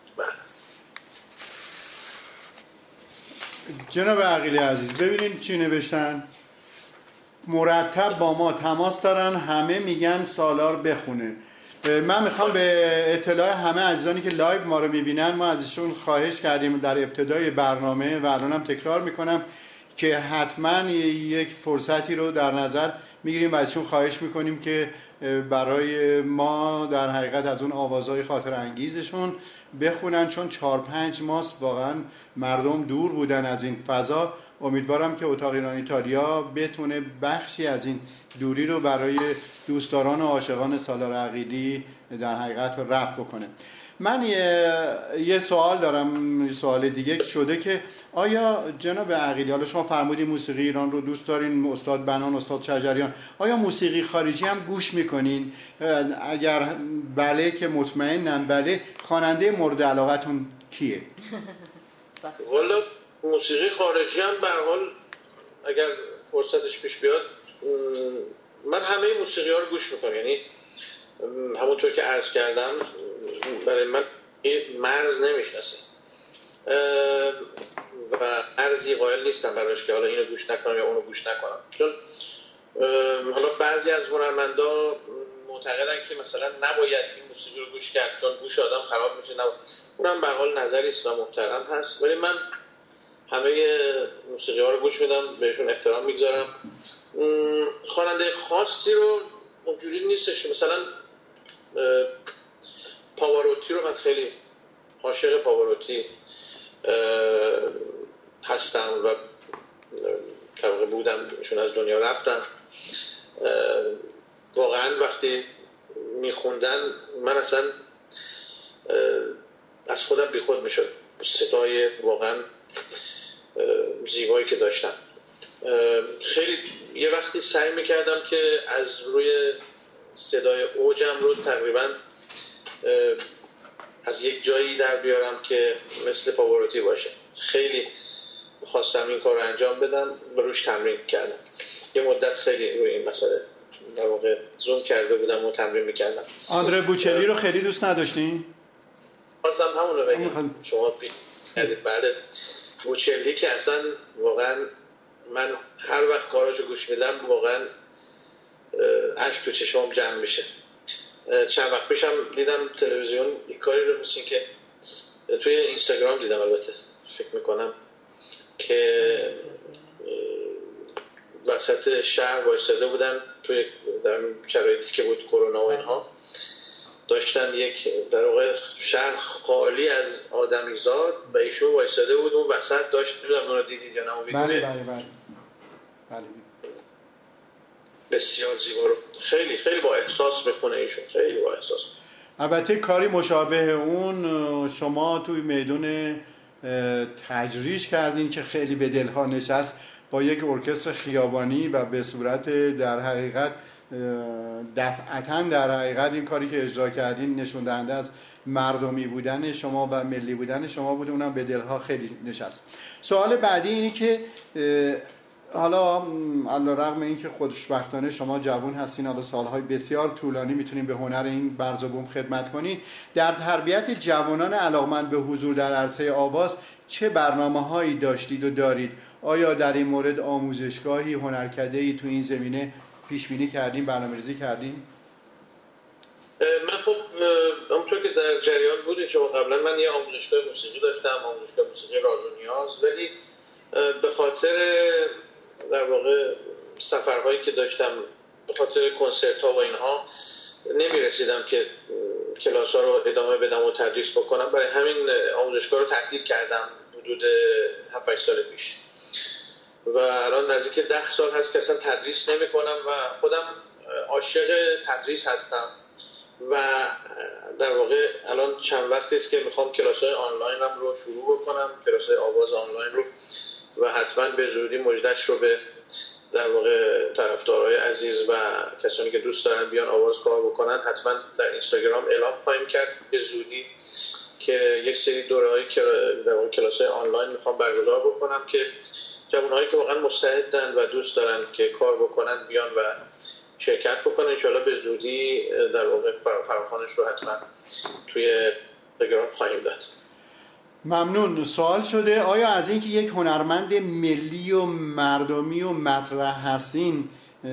جناب عقیلی عزیز ببینید چی نوشتن. مرتب با ما تماس دارن، همه میگن سالار بخونه. من میخوام به اطلاع همه عزیزانی که لایو ما رو میبینن، ما ازشون خواهش کردیم در ابتدای برنامه و الانم تکرار میکنم که حتما یک فرصتی رو در نظر میگیریم و ازشون خواهش میکنیم که برای ما در حقیقت از اون آوازهای خاطر انگیزشون بخونن، چون 4-5 ماست واقعا مردم دور بودن از این فضا. امیدوارم که اتاق ایران ایتالیا بتونه بخشی از این دوری رو برای دوستداران و عاشقان سالار عقیلی در حقیقت رفع بکنه. من یه سوال دارم، سوال دیگه شده که آیا جناب عقیلی، حالا شما فرمودین موسیقی ایران رو دوست دارین، استاد بنان، استاد شجریان، آیا موسیقی خارجی هم گوش میکنین؟ اگر بله که مطمئنم بله، خواننده مورد علاقتون کیه؟ والا موسیقی خارجی هم به هر حال اگر فرصتش پیش بیاد من همه موسیقی ها رو گوش میکنم. یعنی همونطور که عرض کردم برای من مرز نمیشناسه و مرزی قائل نیستم براش که حالا اینو گوش نکنم یا اونو گوش نکنم. چون حالا بعضی از هنرمندا معتقدن که مثلا نباید این موسیقی رو گوش کرد چون گوش آدم خراب میشه. اونم به حال نظری است و محترم هست، ولی من همه موسیقی ها رو گوش میدم، بهشون احترام میگذارم. خواننده خاصی رو اونجوری نیستش. مثلا پاواروتی رو من خیلی عاشق پاواروتی هستم و طبقه بودم، ایشون از دنیا رفتن. واقعا وقتی میخوندن من اصلا از خودم بیخود میشد، صدای واقعا زیبایی که داشتن. خیلی یه وقتی سعی میکردم که از روی صدای اوجم رو تقریبا از یک جایی در بیارم که مثل پاواروتی باشه. خیلی خواستم این کار رو انجام بدم و روش تمرین کردم. یه مدت خیلی روی این مسئله در واقع زوم کرده بودم و تمرین میکردم. آندره بوچلی رو خیلی دوست نداشتین؟ خواستم همون رو بگم. شما بعد بوچلی که اصلا واقعا من هر وقت کاراشو گوش میدم واقعا اشک تو چشمام جمع میشه. چند وقت پیشم دیدم تلویزیون یک کاری رو مثل که توی اینستاگرام دیدم، البته فکر میکنم که وسط شهر وایساده بودن توی در شرایطی که بود کرونا و اینها، داشتن یک در واقع شهر خالی از آدمیزاد و ایشون وایساده بود اون وسط داشت. نمیدونم اون رو دیدید یا نه؟ بله. بسیار زیبا رو خیلی خیلی با احساس میخونه ایشون، خیلی با احساس. البته کاری مشابه اون شما توی میدون تجریش کردین که خیلی به دلها نشست با یک ارکستر خیابانی و به صورت در حقیقت دفعتاً در حقیقت این کاری که اجرا کردین نشون دهنده از مردمی بودن شما و ملی بودن شما بود، اونم به دلها خیلی نشست. سوال بعدی اینی که حالا علیرغم اینکه خوشبختانه شما جوان هستین، حالا سالهای بسیار طولانی میتونین به هنر این برز و بوم خدمت کنین، در تربیت جوانان علاقمند به حضور در عرصه آواز چه برنامه‌هایی داشتید و دارید؟ آیا در این مورد آموزشگاهی، هنرکده‌ای تو این زمینه پیش بینی کردین، برنامه‌ریزی کردین؟ من خب همونطور که در جریان بودید شما قبلا، من یه آموزشگاه موسیقی داشتم، آموزشگاه موسیقی راز و نیاز، ولی به خاطر در واقع سفرهایی که داشتم، به خاطر کنسرت ها و اینها نمیرسیدم که کلاس ها رو ادامه بدم و تدریس بکنم. برای همین آموزشگاه رو تعطیل کردم حدود 7-8 سال پیش و الان نزدیک 10 سال هست که اصلا تدریس نمی کنم و خودم عاشق تدریس هستم و در واقع الان چند وقتی است که میخوام کلاس های آنلاین رو شروع بکنم، کلاس های آواز آنلاین رو، و حتما به زودی مژده‌اش رو به در واقع طرفدارای عزیز و کسانی که دوست دارن بیان آواز کار بکنن حتما در اینستاگرام اعلام خواهیم کرد به زودی که یک سری دوره‌ای که در واقع کلاس‌های آنلاین میخوام برگزار بکنم که جوان‌هایی که واقعا مستعدن و دوست دارن که کار بکنن بیان و شرکت بکنن. ان شاءالله به زودی در واقع فراخوانش رو حتما توی اینستاگرام خواهیم داد. ممنون. سوال شده آیا از اینکه یک هنرمند ملی و مردمی و مطرح هستین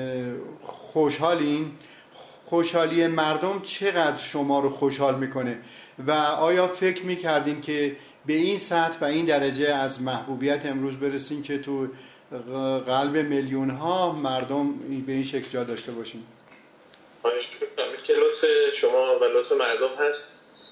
خوشحالین؟ خوشحالی مردم چقدر شما رو خوشحال میکنه و آیا فکر میکردین که به این سطح و این درجه از محبوبیت امروز برسین که تو قلب میلیون ها مردم به این شکل جا داشته باشین؟ که لطف شما و لطف مردم هست.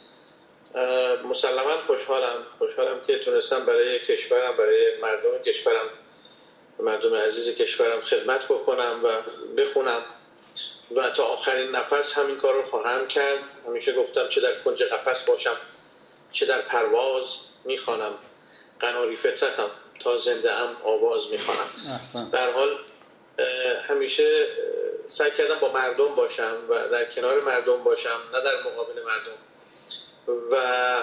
مسلما خوشحالم که تونستم برای کشورم، برای مردم کشورم، مردم عزیز کشورم خدمت بکنم و بخونم و تا آخرین نفس همین کار رو خواهم کرد. همیشه گفتم چه در کنج قفس باشم چه در پرواز میخوانم، قناری فطرتم تا زنده ام آواز میخوانم. در حال همیشه سعی کردم با مردم باشم و در کنار مردم باشم، نه در مقابل مردم. و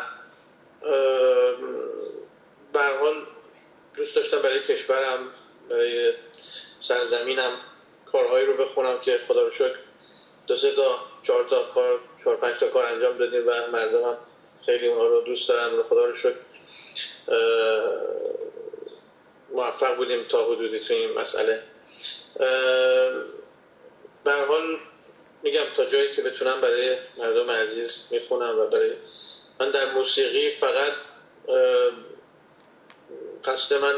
به هر حال دوست داشتم برای کشورم، برای سرزمینم کارهایی رو بخونم که خدا رو شکر 2-3 تا 4 تا کار 4-5 تا کار انجام دادیم و مردمم خیلی اونها رو دوست دارن و خدا رو شکر موفق بودیم تا حدودی تو این مسئله. به هر حال میگم تا جایی که بتونم برای مردم عزیز میخونم و برای من در موسیقی فقط قصد من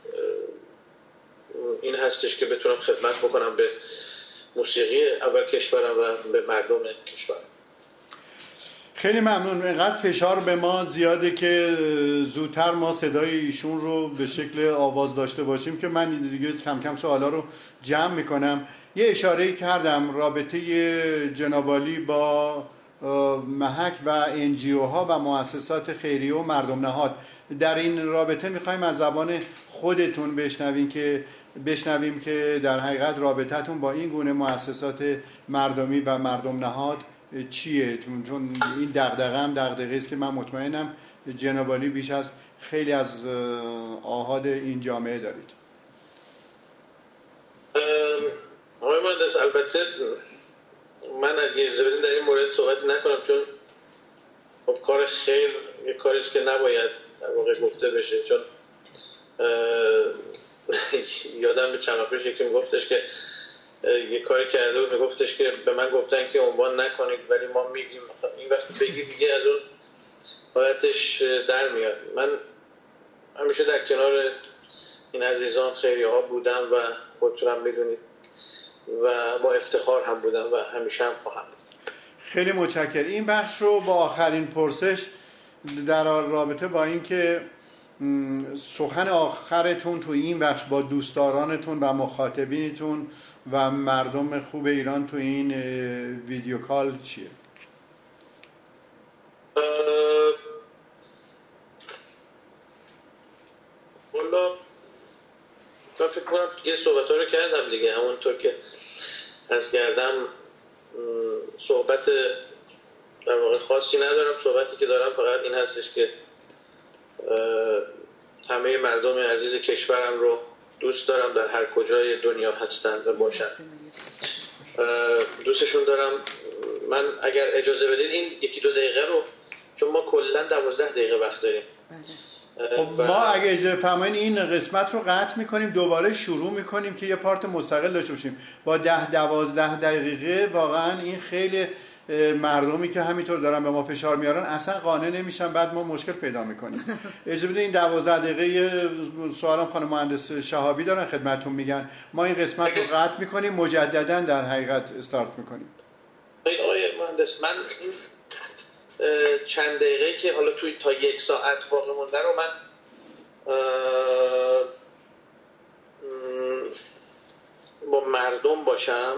این هستش که بتونم خدمت بکنم به موسیقی اول کشورم و به مردم کشورم. خیلی ممنون. اینقدر فشار به ما زیاده که زودتر ما صدای ایشون رو به شکل آواز داشته باشیم که من دیگه کم کم سوالا رو جمع میکنم. یه اشاره‌ای کردم رابطه جناب عالی با محک و NGO ها و مؤسسات خیریه و مردم نهاد. در این رابطه میخوایم از زبان خودتون بشنویم که در حقیقت رابطتون با این گونه مؤسسات مردمی و مردم نهاد چیه؟ چون این دغدغه است که من مطمئنم جناب عالی بیش از خیلی از آحاد این جامعه دارید. آقای مهندس، البته من اگه اجازه بدین در این مورد صحبت نکنم، چون خب کار خیر یه کاری است که نباید در واقع گفته بشه. چون یادم به چند وقت پیش یکی میگفتش که یه کاری کرده بود، میگفتش که به من گفتن که عنوان نکنید ولی ما میگیم. این وقت بگی دیگه از اون حالتش در میاد. من همیشه در کنار این عزیزان خیریه ها بودم و خودتونم میدونید و با افتخار هم بودم و همیشه هم خواهم. خیلی متشکرم. این بخش رو با آخرین پرسش در رابطه با این که سخن آخرتون تو این بخش با دوستدارانتون و مخاطبینتون و مردم خوب ایران تو این ویدیو کال چیه؟ والا من فکر کنم یه صحبت ها رو کردم دیگه، همونطور که از کردم صحبت در واقع خاصی ندارم. صحبتی که دارم فقط این هستش که همه مردم عزیز کشورم رو دوست دارم در هر کجای دنیا هستند و باشند. دوستشون دارم. من اگر اجازه بدید این 1-2 دقیقه رو، چون ما کلا 12 دقیقه وقت داریم. خب ما اگه اجازه فرمایید این قسمت رو قطع میکنیم، دوباره شروع میکنیم که یه پارت مستقل داشته باشیم با 10-12 دقیقه. واقعا این خیلی مردمی که همینطور دارن به ما فشار میارن اصلا قانع نمیشن، بعد ما مشکل پیدا میکنیم. اجازه بدید این 12 دقیقه سوالم خانم مهندس شهابی دارن خدمتتون میگن. ما این قسمت رو قطع میکنیم، مجددا در حقیقت استارت میکنیم. آقای مهندس، من این چند دقیقه که حالا توی تا 1 ساعت باقی مونده رو من با مردم باشم.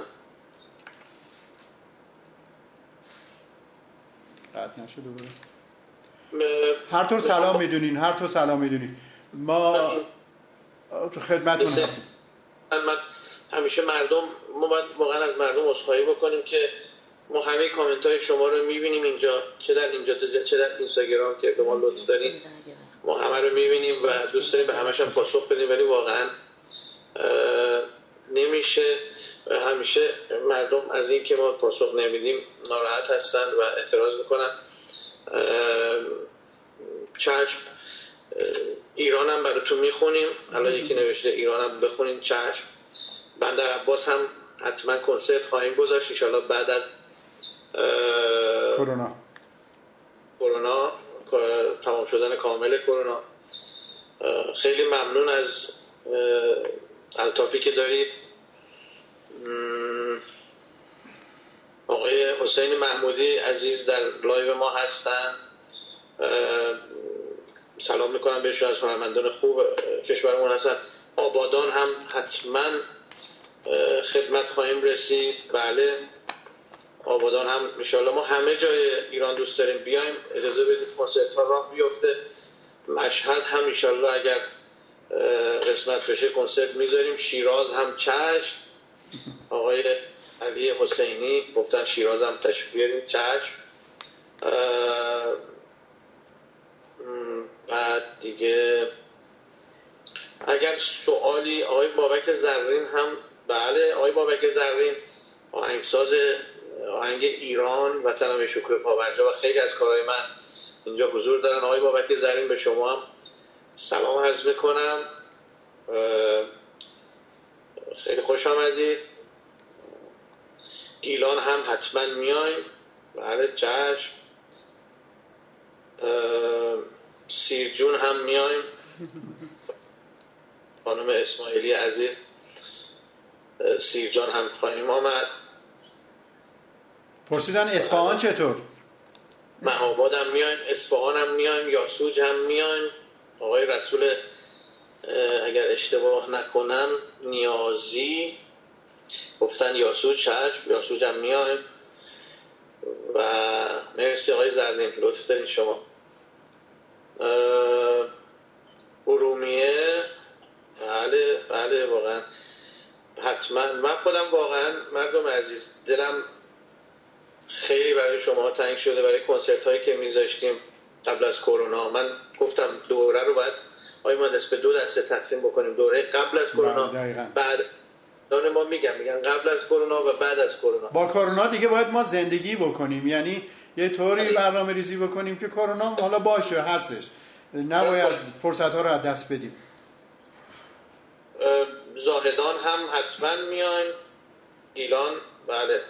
قطع نشد دوباره. هر طور سلام میدونین ما خدمتتون هستیم. من همیشه ما باید واقعا از مردم عذرخواهی بکنیم که ما همه کامنت های شما رو میبینیم اینجا، چه در اینستاگرام که به ما لطف دارین، ما همه رو میبینیم و دوست داریم به همش هم پاسخ بدیم، ولی واقعا نمیشه. همیشه مردم از این که ما پاسخ نمیدیم ناراحت هستن و اعتراض میکنن. چشم، ایرانم براتون میخونیم. الان یکی نوشته ایرانم بخونیم. چشم. بندر عباس هم حتما کنسرت خواهیم گذاشت انشالله بعد از کرونا تمام شدن کامل کرونا. خیلی ممنون از الطافی که دارید. آقای حسین محمودی عزیز در لایو ما هستن، سلام میکنم بهشون، از هنرمندان خوب کشورمون هستن. آبادان هم حتما خدمت خواهیم رسید. بله آبادان هم انشالله، ما همه جای ایران دوست داریم بیایم، اجازه بدید کنسرت ها راه بیفته. مشهد هم انشالله اگر قسمت بشه کنسرت میذاریم. شیراز هم چشم، آقای علی حسینی گفتن شیراز هم تشریف بیاریم، چشم. بعد دیگه اگر سوالی، آقای بابک زرین هم، بله آقای بابک زرین آهنگساز آهنگ ایران وطنم شکوه پابرجا و خیلی از کارهای من اینجا حضور دارن. آقای بابک زرین به شما هم سلام عرض میکنم، خیلی خوش آمدید. گیلان هم حتما میایم، بله چشم. سیرجون هم میایم، خانم اسماعیلی عزیز، سیرجان هم خواهیم آمد. پرسیدن اصفهان چطور؟ مهاباد هم میایم، اصفهان هم میایم، یاسوج هم میایم. آقای رسول اگر اشتباه نکنم نیازی گفتن یاسوج، چشم یاسوج هم میایم. و مرسی آقای زرین، لطف دارین شما. ارومیه، بله بله واقعا حتما. من خودم واقعا مردم عزیز دلم خیلی برای شما تنگ شده، برای کنسرت هایی که میذاشتیم قبل از کرونا. من گفتم دوره رو باید مهندس به دو دسته تقسیم بکنیم، دوره قبل از کرونا بعد ما میگن قبل از کرونا و بعد از کرونا. با کرونا دیگه باید ما زندگی بکنیم، یعنی یه طوری برنامه ریزی بکنیم که کرونا حالا باشه هستش، نباید فرصت ها رو از دست بدیم. زاهدان هم حتما میایم، گیلان بله،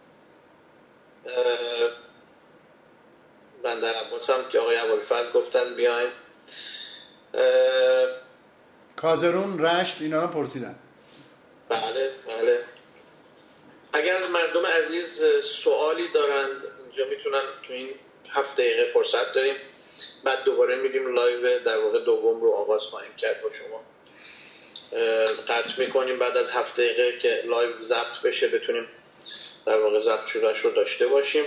بندر عباس هم که آقای ابوالفضل گفتن بیایم، کازرون، رشت، اینا رو پرسیدن. بله بله. اگر مردم عزیز سوالی دارند اینجا میتونن تو این 7 دقیقه فرصت داریم، بعد دوباره میریم لایو در واقع دوم رو آغاز خواهیم کرد با شما. قطع میکنیم بعد از 7 دقیقه که لایو ضبط بشه بتونیم در واقع ضبط شدهش رو داشته باشیم.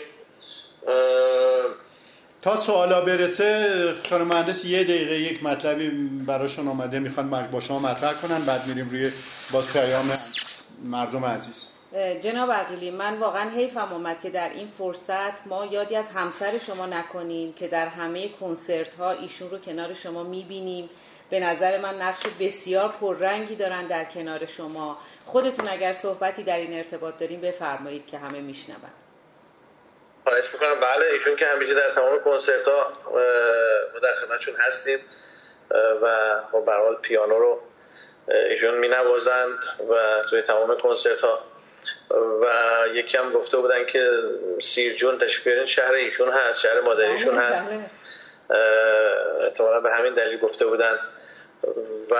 تا سوالا برسه خانم مهندس 1 دقیقه یک مطلبی براشون آمده میخوان با شما مطرح کنن، بعد میریم روی باز پیام مردم عزیز. جناب عقیلی، من واقعا حیفم اومد که در این فرصت ما یادی از همسر شما نکنیم که در همه کنسرت ها ایشون رو کنار شما میبینیم. به نظر من نقش بسیار پررنگی دارن در کنار شما. خودتون اگر صحبتی در این ارتباط داریم بفرمایید که همه میشنون. خواهش میکنم. بله ایشون که همیشه در تمام کنسرت ها ما در خدمتشون هستیم و به هر حال پیانو رو ایشون مینوازند و توی تمام کنسرت ها. و یکی هم گفته بودن که سیرجون تشریف بیارین، شهر ایشون هست، شهر مادریشون هست. احتمالا به همین دلیل گفته بودن. و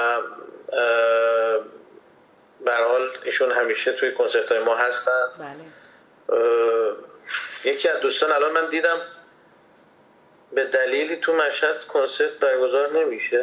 به هر حال ایشون همیشه توی کنسرت های ما هستن. بله. یکی از دوستان الان من دیدم به دلیلی تو مشهد کنسرت برگزار نمیشه.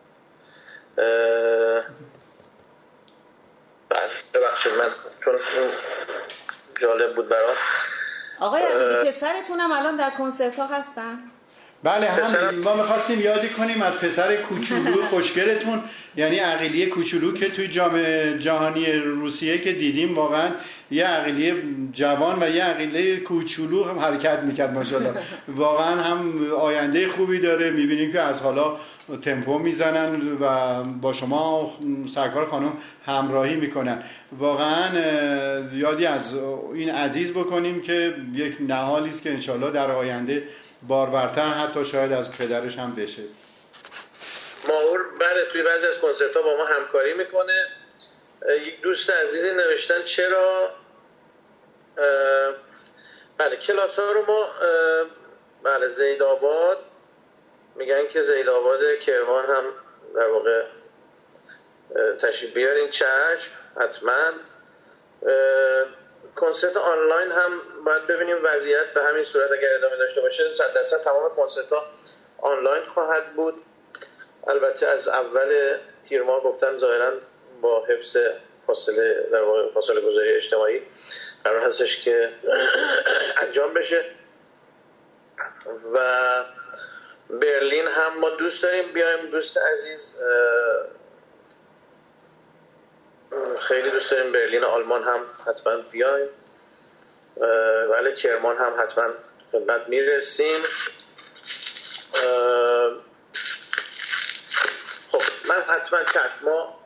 ببخشید من چون جالب بود برام. آقای عقیلی پسرتون هم الان در کنسرت ها هستن؟ بله هم ما می‌خواستیم یادی کنیم از پسر کوچولو خوشگلتون، یعنی عقیلی کوچولو که توی جام جهانی روسیه که دیدیم، واقعا یه عقیلی جوان و یه عقیلی کوچولو هم حرکت میکرد ماشاءالله. واقعا هم آینده خوبی داره، میبینیم که از حالا تمپو میزنن و با شما سرکار خانم همراهی میکنن. واقعا یادی از این عزیز بکنیم که یک نهالی است که انشالله در آینده بارورتر حتی شاید از پدرش هم بشه. ماهور بله توی بعضی از کنسرت ها با ما همکاری میکنه. یک دوست عزیزی نوشتن چرا بله کلاس ها رو ما بله زیدآباد میگن که زیدآباد کرمان هم در واقع تشریف بیارین، چشم حتما. کنسرت آنلاین هم باید ببینیم وضعیت به همین صورت اگر ادامه داشته باشه 100% تمام کنسرت ها آنلاین خواهد بود. البته از اول تیر ماه گفتن ظاهرا با حفظ فاصله گذاری اجتماعی قرار هستش که انجام بشه و برلین هم ما دوست داریم بیایم. دوست عزیز خیلی دوست داریم برلین آلمان هم حتما بیایم، ولی کرمان هم حتما خدمت میرسیم. خب من حتما ما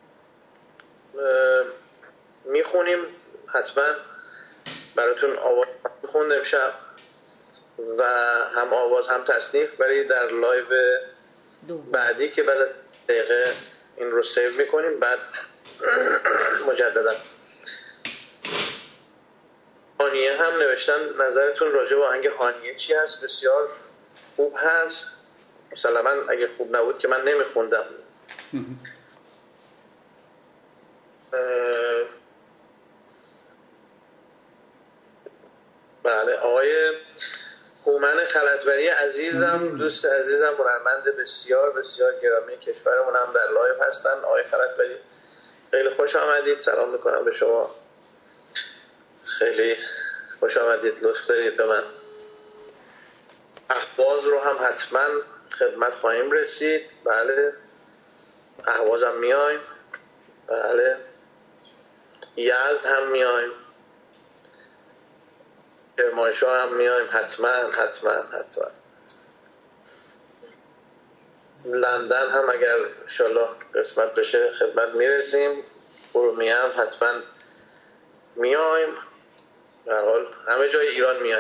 میخونیم، حتما براتون آواز میخوندم شب و هم آواز هم تصنیف، ولی در لایو بعدی که بعد دقیقه این رو سیو میکنیم بعد مجددا. هانیه هم نوشتن نظرتون راجع به آهنگ هانیه چی هست؟ بسیار خوب هست، مسلما اگه خوب نبود که من نمیخوندم. بله آقای هومن خلطبری عزیزم، دوست عزیزم، هنرمند بسیار بسیار گرامی کشورمون هم در لایو هستن. آقای خلطبری خیلی خوش آمدید، سلام میکنم به شما، خیلی خوش آمدید، لطف دارید به من. اهواز رو هم حتما خدمت خواهیم رسید. بله اهواز هم میایم، بله یزد هم میایم، کرمانشاه هم میایم، حتما حتما حتما. لندن هم اگر انشالله قسمت بشه خدمت میرسیم. ارومیه هم حتما میایم، به هر حال همه جای ایران میایم.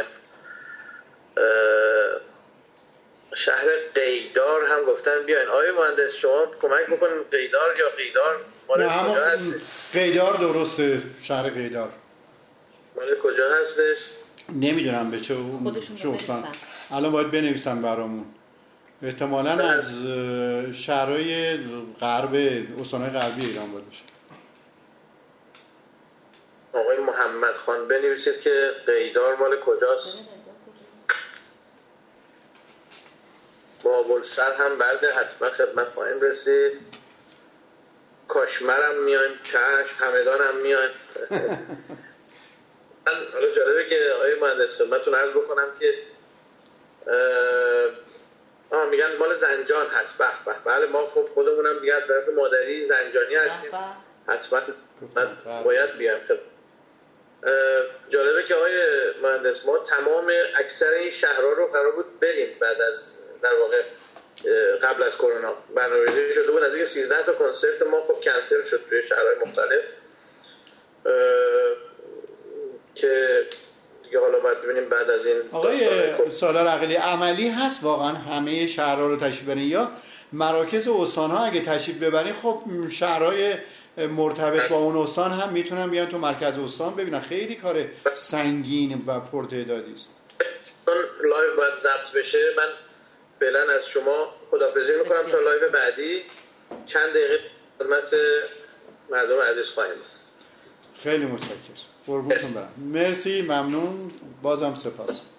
شهر قیدار هم گفتن بیاین. آقای مهندس شما کمک بکنیم، قیدار یا قیدار مال کجا هست؟ قیدار درسته، شهر قیدار مال کجا هستش؟ نمیدونم به چه استان. الان باید بنویسن برامون. احتمالاً از شهرهای غرب، استانهای غربی ایران باید بشه. آقای محمد خان بنویسید که قیدار مال کجاست. بابلسر هم برده، حتما خدمت خواهیم رسید. کاشمر هم میایم، چشم، همدان هم میایم. حالا جالبه که آقای مهندس خدمتتون عرض بکنم که میگن مال زنجان هست. به به، بله ما خب خودمونم دیگه از طرف مادری زنجانی هستیم، حتما باید بیایم. جالبه که آقای مهندس ما تمام اکثر این شهرها رو قرار بود بریم بعد از، در واقع قبل از کرونا برنامه‌ریزی شده بود، از اینکه 13 تا کنسرت ما خب کنسل شد توی شهرهای مختلف که دیگه حالا باید ببینیم بعد از این. آقای سالار عقیلی عملی هست واقعا همه شهرها رو تشریف ببرین یا مراکز استان‌ها اگه تشریف ببرین خب شهرهای مرتبط با اون استان هم میتونن بیان تو مرکز استان ببینن. خیلی کار سنگین و پرتعدادی است. لایو باید ضبط بشه. من فعلا از شما خداحافظی میکنم تا لایو بعدی چند دقیقه خدمت مردم عزیز خواهیم. خیلی متشکرم. قربونتون برم. مرسی، ممنون، بازم سپاس.